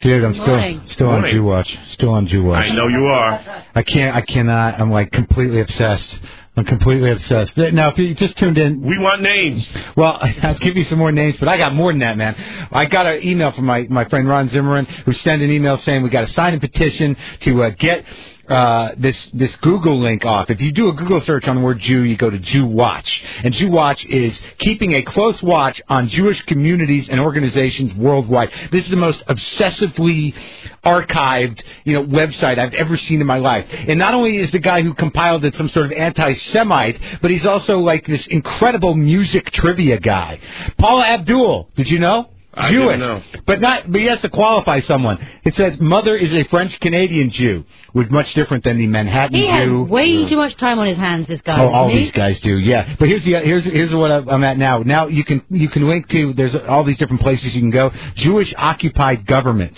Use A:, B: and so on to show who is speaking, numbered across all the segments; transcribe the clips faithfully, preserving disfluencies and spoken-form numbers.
A: Dude, I'm still still on Jew Watch. Still on Jew Watch.
B: I know you are.
A: I can't. I cannot. I'm like completely obsessed. I'm completely obsessed. Now, if you just tuned in...
B: We want names.
A: Well, I'll give you some more names, but I got more than that, man. I got an email from my, my friend Ron Zimmerman, who sent an email saying we got to sign a petition to uh, get uh, this this Google link off. If you do a Google search on the word Jew, you go to Jew Watch. And Jew Watch is keeping a close watch on Jewish communities and organizations worldwide. This is the most obsessively archived, you know, website I've ever seen in my life. And not only is the guy who compiled it some sort of anti-Semite, but he's also like this incredible music trivia guy. Paula Abdul, did you know?
B: I
A: Jewish,
B: didn't know.
A: but not. But he has to qualify someone. It says mother is a French Canadian Jew, which is much different than the Manhattan
C: he
A: Jew.
C: He has way too much time on his hands. This guy.
A: Oh, all
C: he?
A: these guys do, yeah. But here's the here's here's what I'm at now. Now you can you can link to. There's all these different places you can go. Jewish occupied governments.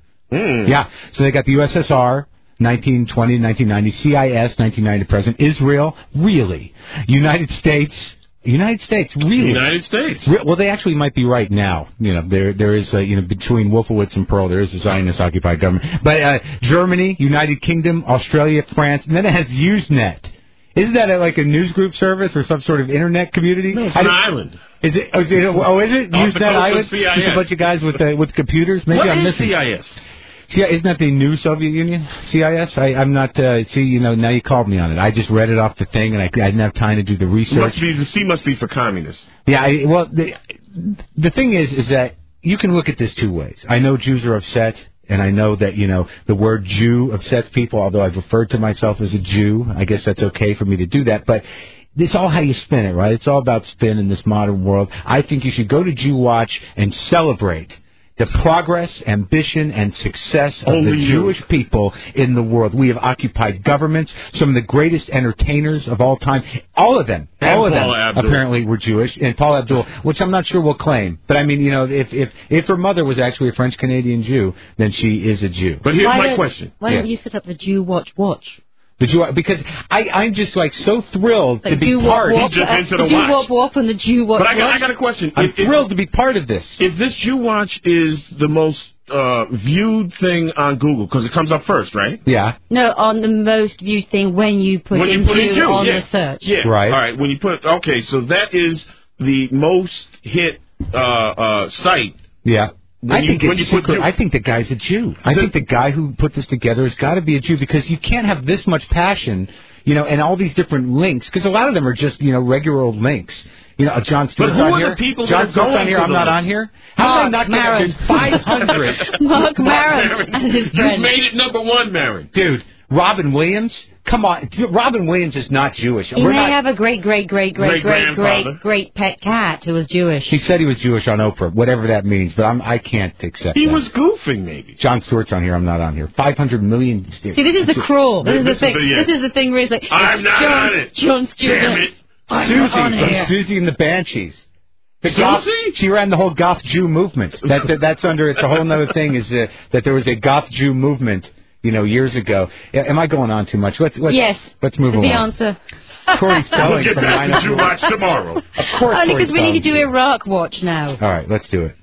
B: Mm.
A: Yeah. So they got the U S S R. nineteen twenty to nineteen ninety, C I S, nineteen ninety to present, Israel, really, United States, United States, really,
B: United States.
A: Re- well, they actually might be right now. You know, there there is a, you know, between Wolfowitz and Pearl, there is a Zionist occupied government. But uh, Germany, United Kingdom, Australia, France, and then it has Usenet. Isn't that a, like a news group service or some sort of internet community?
B: No, it's an island.
A: Is it? Oh, is it, oh, is it
B: Off the
A: Usenet
B: coast of
A: Island?
B: C I S.
A: Just a bunch of guys with uh, with computers. Maybe
B: What
A: I'm
B: is
A: missing.
B: C I S?
A: See, isn't that the new Soviet Union, C I S? I, I'm not, uh, see, you know, now you called me on it. I just read it off the thing, and I, I didn't have time to do the research.
B: Must be, the C must be for communists.
A: Yeah, I, well, the, the thing is, is that you can look at this two ways. I know Jews are upset, and I know that, you know, the word Jew upsets people, although I've referred to myself as a Jew. I guess that's okay for me to do that, but it's all how you spin it, right? It's all about spin in this modern world. I think you should go to Jew Watch and celebrate the progress, ambition, and success of
B: Only
A: the
B: you.
A: Jewish people in the world. We have occupied governments, some of the greatest entertainers of all time. All of them,
B: And
A: all of them
B: Paula Abdul.
A: apparently were Jewish. And Paula Abdul, which I'm not sure will claim. But I mean, you know, if if if her mother was actually a French-Canadian Jew, then she is a Jew.
B: But here's
C: why
B: my
C: don't,
B: question.
C: Why don't
A: Yeah.
C: you set up the Jew Watch Watch?
A: The Jew, because I, I'm just like so thrilled
C: Like
A: to be
C: Jew
A: part.
C: Wop Wop,
B: He jumped
C: uh,
B: into the
C: Jew
B: watch.
C: Wop Wop and the Jew Watch
B: But I got, I
C: Watch.
B: got a question.
A: I'm
B: If- if-
A: thrilled to be part of this.
B: If this Jew Watch is the most uh, viewed thing on Google, because it comes up first, right?
A: Yeah.
C: No, on the most viewed thing when you put
B: When
C: in
B: you put in
C: Jew
B: Jew,
C: on
B: yeah.
C: the search.
B: Yeah.
A: Right.
B: All right. When you put okay, so that is the most hit uh, uh, site.
A: Yeah.
B: When
A: I
B: you-
A: think
B: when
A: it's
B: you put
A: super,
B: Jew-
A: I think the guy's a Jew. I
B: The-
A: think the guy who put this together has got to be a Jew, because you can't have this much passion, you know, and all these different links, because a lot of them are just, you know, regular old links. You know, John Stewart's
B: who
A: on
B: are
A: here.
B: the people
A: John
B: that are
A: Stewart's
B: going
A: on here.
B: to
A: I'm
B: the
A: not
B: links?
A: on here. How am I
C: Mark
A: not going to
C: Maron.
A: have five hundred?
C: Mark Maron and his
B: You
C: friend.
B: made it number one, Maron.
A: Dude, Robin Williams? Come on. Robin Williams is not Jewish.
C: He
A: We're
C: may
A: not,
C: have a great, great, great, great, great, great,
B: Great-grandfather.
C: great pet cat who was Jewish.
A: He said he was Jewish on Oprah, whatever that means, but I'm, I can't accept
B: He
A: that.
B: was goofing, maybe.
A: John Stewart's on here. I'm not on here. five hundred million.
C: See, this is the crawl. This, is the
B: This is
C: thing.
B: the- yeah.
C: This is the thing where it's like,
B: I'm not
C: John,
B: on it.
C: John Stewart.
B: Damn it.
C: I'm
A: Susie
C: not on
A: from
C: here.
A: Susie and the Banshees. The
B: Susie?
A: goth, she ran the whole goth Jew movement. That, that that's under. It's a whole other thing. Is uh, that there was a goth Jew movement, you know, years ago. Yeah, am I going on too much? Let's let's
C: Yes.
A: let's move
C: The
A: along.
C: answer.
A: Corey
B: We'll
A: Spelling
B: get
A: from
B: back
A: nine
B: to Jew Watch tomorrow.
A: Of course,
C: Only
A: Corey
C: because we need to do
A: Spelling's here.
C: Iraq Watch now.
A: All right, let's do it.